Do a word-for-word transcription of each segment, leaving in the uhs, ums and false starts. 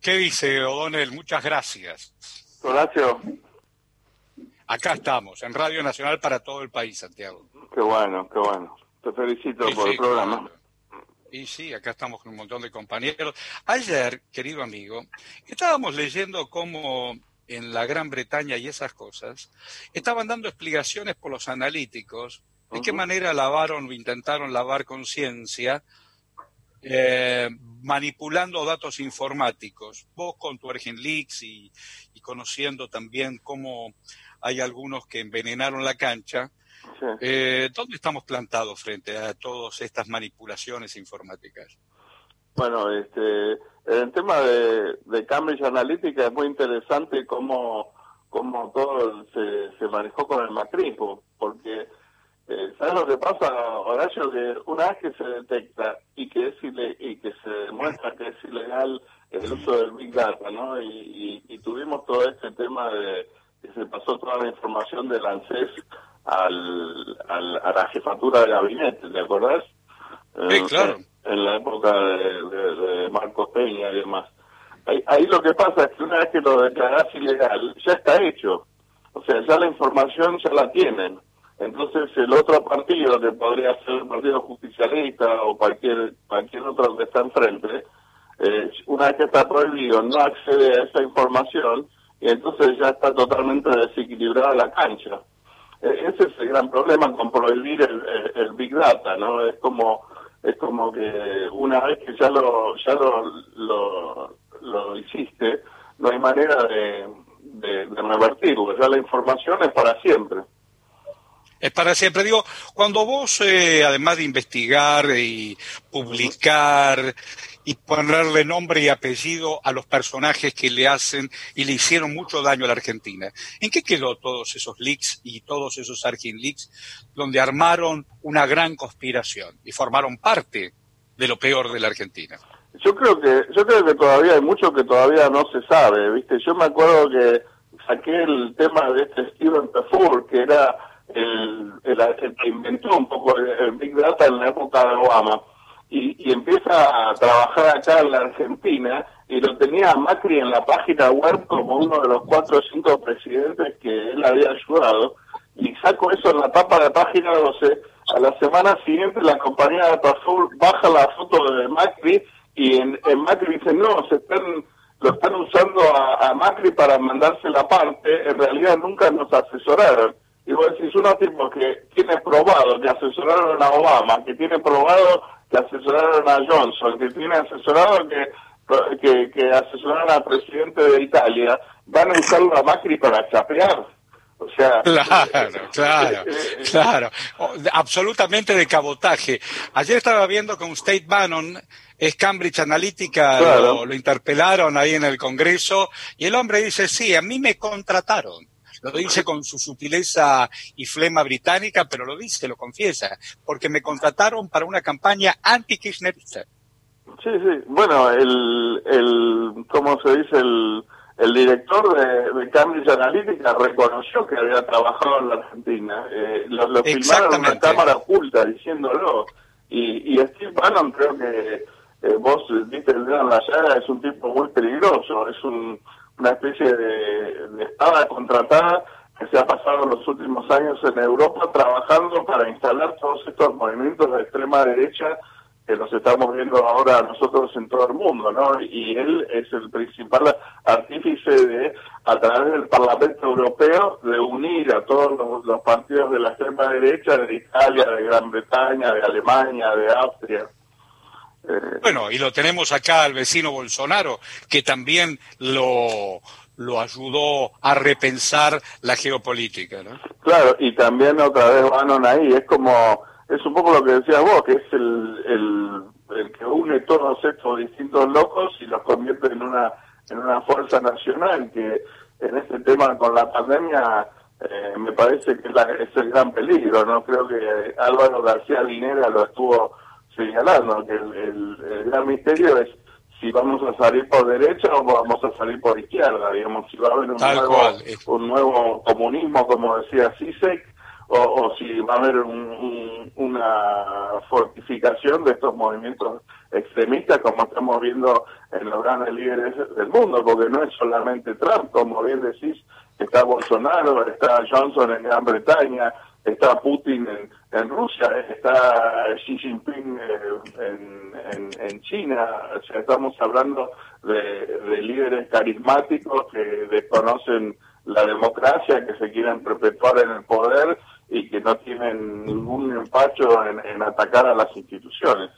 ¿Qué dice O'Donnell? Muchas gracias. Horacio. Acá estamos, en Radio Nacional para todo el país, Santiago. Qué bueno, qué bueno. Te felicito Sí, por sí, el programa. claro. Y sí, acá estamos con un montón de compañeros. Ayer, querido amigo, estábamos leyendo cómo en la Gran Bretaña y esas cosas estaban dando explicaciones por los analíticos de Uh-huh. qué manera lavaron o intentaron lavar conciencia eh, manipulando datos informáticos. Vos con tu Argenleaks y, y conociendo también cómo hay algunos que envenenaron la cancha, Sí. eh, ¿dónde estamos plantados frente a todas estas manipulaciones informáticas? Bueno, este, el tema de, de Cambridge Analytica es muy interesante cómo, cómo todo se, se manejó con el macrismo, porque eh, ¿sabes lo que pasa, Horacio? Que una vez que se detecta y que es ile y que se demuestra que es ilegal el uso del Big Data, ¿no? Y, y, y tuvimos todo este tema de que se pasó toda la información del ANSES al, al, a la jefatura de gabinete, ¿te acordás? Sí, claro. En, en la época de, de, de Marcos Peña y demás. Ahí, ahí lo que pasa es que una vez que lo declarás ilegal, ya está hecho. O sea, ya la información ya la tienen. Entonces el otro partido, que podría ser el Partido Justicialista o cualquier cualquier otro que está enfrente, eh, una vez que está prohibido, no accede a esa información y entonces ya está totalmente desequilibrada la cancha. Eh, ese es el gran problema con prohibir el, el, el Big Data, ¿no? Es como es como que una vez que ya lo ya lo, lo, lo hiciste, no hay manera de, de, de revertirlo. Ya la información es para siempre. Es para siempre. Digo, cuando vos, eh, además de investigar y publicar y ponerle nombre y apellido a los personajes que le hacen y le hicieron mucho daño a la Argentina, ¿en qué quedó todos esos leaks y todos esos Argenleaks donde armaron una gran conspiración y formaron parte de lo peor de la Argentina? Yo creo que yo creo que todavía hay mucho que todavía no se sabe, ¿viste? Yo me acuerdo que saqué el tema de este Steven Pefur, que era el, el, el que inventó un poco el, el Big Data en la época de Obama, y, y empieza a trabajar acá en la Argentina, y lo tenía a Macri en la página web como uno de los cuatro o cinco presidentes que él había ayudado, y saco eso en la tapa de página doce. A la semana siguiente la compañía de Pefur baja la foto de Macri, y en, en Macri dicen, no, se están lo están usando a, a Macri para mandarse la parte, en realidad nunca nos asesoraron. Y vos decís, unos tipos que tiene probado que asesoraron a Obama, que tiene probado que asesoraron a Johnson, que tiene asesorado que, que, que asesoraron al presidente de Italia, van a usarlo a Macri para chapear. O sea, claro, claro, claro, absolutamente de cabotaje. Ayer estaba viendo con State Bannon, es Cambridge Analytica, claro. lo, lo interpelaron ahí en el Congreso, y el hombre dice, sí, a mí me contrataron. Lo dice con su sutileza y flema británica, pero lo dice, lo confiesa, porque me contrataron para una campaña anti-kirchnerista. Sí, sí, bueno, el, el ¿cómo se dice? El... El director de, de Cambridge Analytica reconoció que había trabajado en la Argentina. Eh, lo, lo filmaron en una cámara oculta diciéndolo. Y, y Steve Bannon, creo que eh, vos viste el dedo en la llaga, es un tipo muy peligroso. Es un, una especie de, de espada contratada que se ha pasado los últimos años en Europa trabajando para instalar todos estos movimientos de extrema derecha que los estamos viendo ahora nosotros en todo el mundo, ¿no? Y él es el principal artífice de, a través del Parlamento Europeo, de unir a todos los, los partidos de la extrema derecha, de Italia, de Gran Bretaña, de Alemania, de Austria. Eh... Bueno, y lo tenemos acá al vecino Bolsonaro, que también lo, lo ayudó a repensar la geopolítica, ¿no? Claro, y también otra vez Bannon ahí, es como... Es un poco lo que decías vos, que es el, el, el que une todos estos distintos locos y los convierte en una en una fuerza nacional, que en este tema con la pandemia eh, me parece que es, la, es el gran peligro, ¿no? Creo que Álvaro García Linera lo estuvo señalando, que el, el, el gran misterio es si vamos a salir por derecha o vamos a salir por izquierda, digamos, si va a haber un, nuevo, un nuevo comunismo, como decía Zizek, o, o si va a haber un, un, una fortificación de estos movimientos extremistas como estamos viendo en los grandes líderes del mundo, porque no es solamente Trump, como bien decís, está Bolsonaro, está Johnson en Gran Bretaña, está Putin en, en Rusia, está Xi Jinping eh, en, en, en China. O sea, estamos hablando de, de líderes carismáticos que desconocen la democracia, que se quieren perpetuar en el poder y que no tienen ningún empacho en, en atacar a las instituciones.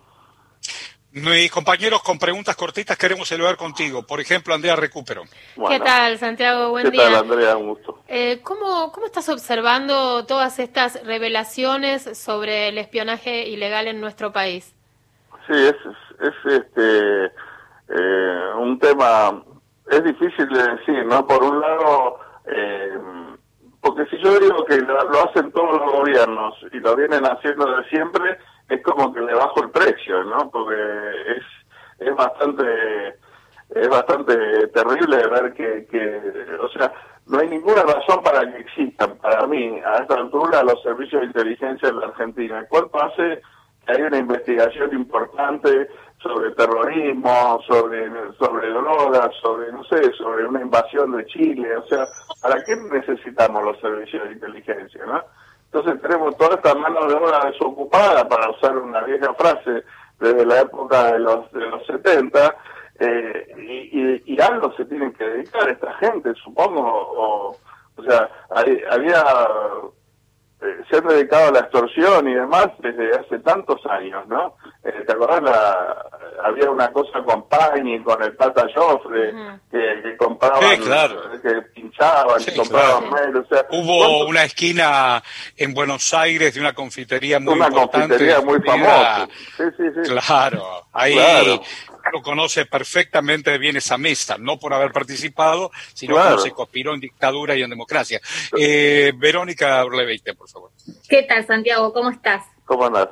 Mis compañeros con preguntas cortitas queremos celebrar contigo. Por ejemplo, Andrea Recupero. Bueno, ¿qué tal, Santiago? Buen ¿qué día. ¿Qué tal, Andrea? Un gusto. Eh, ¿cómo, ¿Cómo estás observando todas estas revelaciones sobre el espionaje ilegal en nuestro país? Sí, es, es, es este eh, un tema, es difícil de decir, ¿no? Por un lado, eh, porque si yo digo que lo, lo hacen todos los gobiernos y lo vienen haciendo de siempre, es como que le bajo el precio, ¿no? Porque es es bastante es bastante terrible ver que, que, o sea, no hay ninguna razón para que existan, para mí, a esta altura, los servicios de inteligencia en la Argentina. El cuerpo hace que hay una investigación importante sobre terrorismo, sobre sobre drogas, sobre, no sé, sobre una invasión de Chile. O sea, ¿para qué necesitamos los servicios de inteligencia, no? Entonces tenemos toda esta mano de obra desocupada, para usar una vieja frase desde la época de los de los setenta, eh, y, y, y algo se tienen que dedicar esta gente, supongo, o, o sea, hay, había... Eh, se han dedicado a la extorsión y demás desde hace tantos años, ¿no? Eh, ¿Te acordás? La, había una cosa con Pañi, con el Pata Joffre, uh-huh. que, que compraban, sí, claro. que pinchaban, sí, y compraban claro. mail, o sea, hubo ¿cuánto? Una esquina en Buenos Aires de una confitería muy una importante. Una confitería muy famosa. Sí, sí, sí. Claro, ahí... Claro. Lo conoce perfectamente bien esa mesa, no por haber participado, sino claro. como se conspiró en dictadura y en democracia. Eh, Verónica Urleveite, por favor. ¿Qué tal, Santiago? ¿Cómo estás? ¿Cómo andás?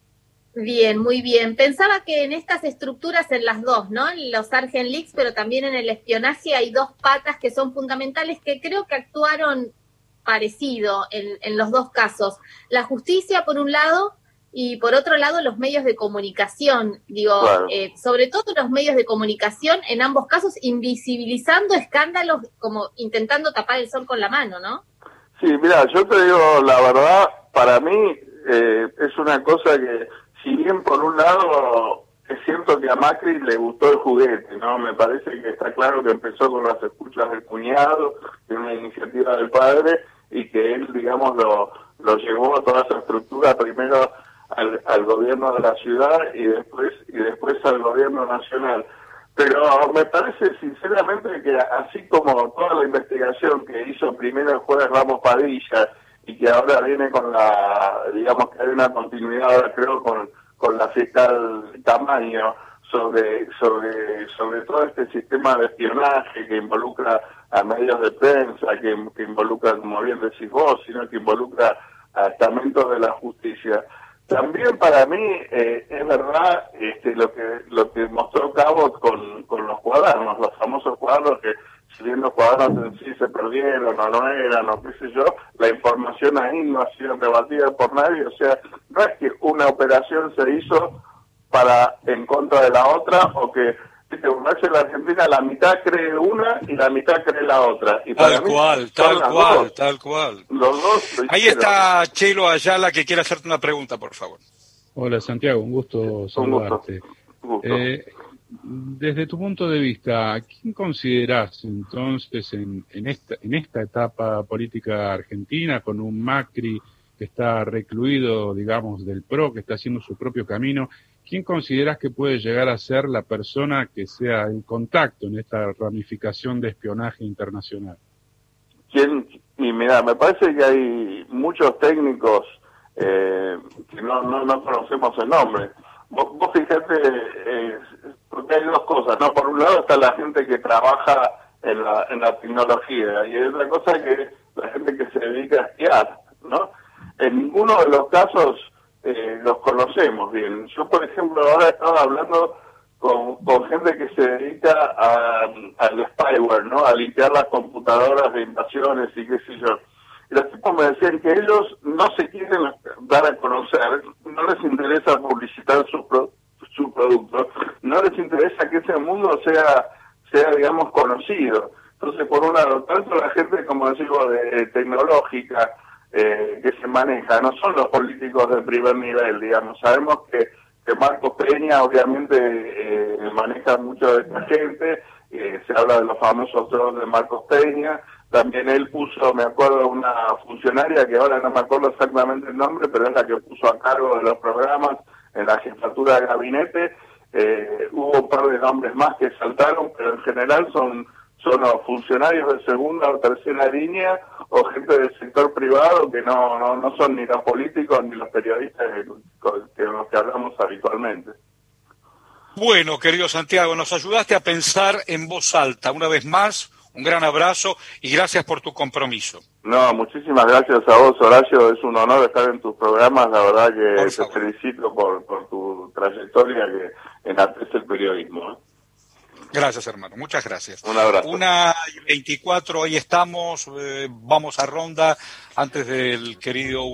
Bien, muy bien. Pensaba que en estas estructuras, en las dos, ¿no? En los Argent Leaks, pero también en el espionaje, hay dos patas que son fundamentales, que creo que actuaron parecido en, en los dos casos. La justicia, por un lado, y por otro lado los medios de comunicación, digo, claro. eh, sobre todo los medios de comunicación, en ambos casos invisibilizando escándalos, como intentando tapar el sol con la mano, ¿no? Sí, mira, yo te digo la verdad, para mí eh, es una cosa que, si bien por un lado es cierto que a Macri le gustó el juguete, ¿no? Me parece que está claro que empezó con las escuchas del cuñado, de una iniciativa del padre, y que él, digamos, lo, lo llevó a toda esa estructura primero Al, al gobierno de la ciudad y después y después al gobierno nacional. Pero me parece sinceramente que así como toda la investigación que hizo primero el juez Ramos Padilla y que ahora viene con la, digamos que hay una continuidad ahora creo con, con la fiscal Tamaño sobre, sobre, sobre todo este sistema de espionaje que involucra a medios de prensa, que, que involucra, como bien decís vos, sino que involucra a estamentos de la justicia. También para mí eh, es verdad este, lo que lo que mostró Cabot con, con los cuadernos, los famosos cuadernos que, si bien los cuadernos en sí se perdieron o no eran o qué sé yo, la información ahí no ha sido rebatida por nadie. O sea, no es que una operación se hizo para en contra de la otra, o que viste, como es en la Argentina, la mitad cree una y la mitad cree la otra. Y tal cual, tal cual, dos, tal cual. Los dos lo Ahí está Chelo Ayala, que quiere hacerte una pregunta, por favor. Hola, Santiago, un gusto saludarte. Un gusto. Eh, desde tu punto de vista, ¿quién considerás entonces en, en, esta, en esta etapa política argentina, con un Macri que está recluido, digamos, del P R O, que está haciendo su propio camino, ¿quién consideras que puede llegar a ser la persona que sea el contacto en esta ramificación de espionaje internacional? ¿Quién? Y mira, me parece que hay muchos técnicos eh, que no, no, no conocemos el nombre. Vos, vos fíjate, eh, porque hay dos cosas, ¿no? Por un lado está la gente que trabaja en la, en la tecnología, y hay otra cosa que la gente que se dedica a espiar, ¿no? En ninguno de los casos eh, los conocemos bien. Yo, por ejemplo, ahora estaba hablando con, con gente que se dedica a, al spyware, ¿no? A limpiar las computadoras de invasiones y qué sé yo. y los tipos me decían que ellos no se quieren dar a conocer, no les interesa publicitar su, pro, su producto, no les interesa que ese mundo sea, sea digamos, conocido. Entonces, por un lado, tanto la gente, como decimos, de tecnológica, eh, que se maneja, no son los políticos de primer nivel, digamos. Sabemos que, que Marcos Peña, obviamente, eh, maneja mucho de esta gente, eh, se habla de los famosos trolls de Marcos Peña, también él puso, me acuerdo, una funcionaria, que ahora no me acuerdo exactamente el nombre, pero es la que puso a cargo de los programas en la jefatura de gabinete. Eh, hubo un par de nombres más que saltaron, pero en general son... son los funcionarios de segunda o tercera línea o gente del sector privado que no, no, no son ni los políticos ni los periodistas de los que hablamos habitualmente. Bueno, querido Santiago, nos ayudaste a pensar en voz alta. Una vez más, un gran abrazo y gracias por tu compromiso. No, muchísimas gracias a vos, Horacio. Es un honor estar en tus programas. La verdad que te felicito por, por tu trayectoria que enaltece el periodismo, ¿eh? Gracias, hermano. Muchas gracias. Un abrazo. Una y veinticuatro, hoy estamos, eh, vamos a ronda antes del querido